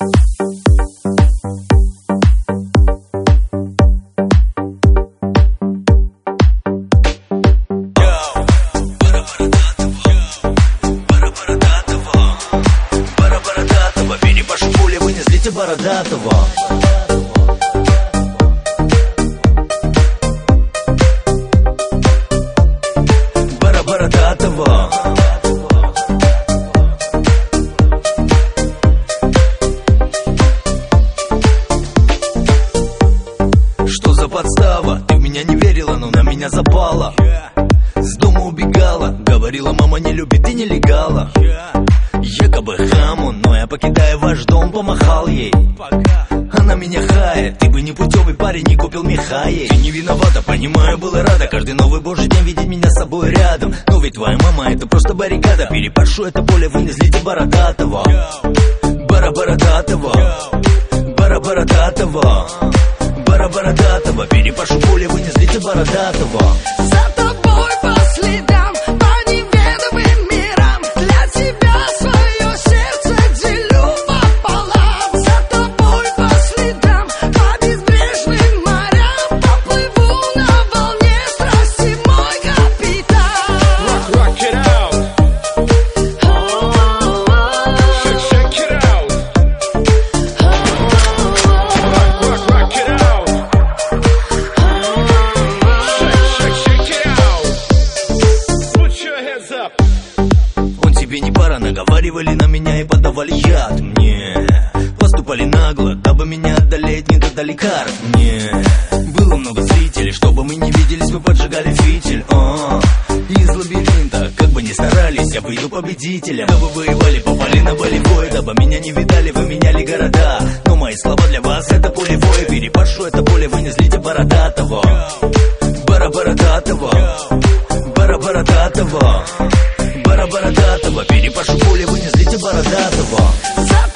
Бородатого. Бородатого. Что за подстава? Ты в меня не верила, но на меня запала. С дома убегала, говорила, мама не любит и нелегала. Якобы хаму, но я, покидая ваш дом, помахал ей. Она меня хает, ты бы не путевый парень, не купил меха ей. Ты не виновата, понимаю, была рада каждый новый божий день видеть меня с собой рядом. Но ведь твоя мама это просто баррикада. Перепашу это поле, вы не злите Бородатого. Бородатого. Бородатого. Бородатого. Перепашу поле, вы не злите Бородатого. За тобой по следам, по неведомым мирам. Для тебя свое сердце делю пополам. За тобой по следам, по безбрежным морям. Поплыву на волне страсти, мой капитан. Rock it out. Shake it out. Rock it out. Shake it out. Put your hands up. Он тебе не пара, наговаривали на меня и подавали яд мне. Поступали нагло, дабы меня одолеть, не додали карт мне. Было много зрителей, чтобы мы не виделись, мы поджигали фитиль. Из лабиринта, как бы ни старались, я выйду победителем. Дабы воевали, попали на болевой, дабы меня не видали, вы меняли города. Но мои слова для вас это полевое. Перепашу это поле, вы не злите Бородатого. Бородатого. Бородатого. Бородатого. Перепашу поле, вы не злите Бородатого.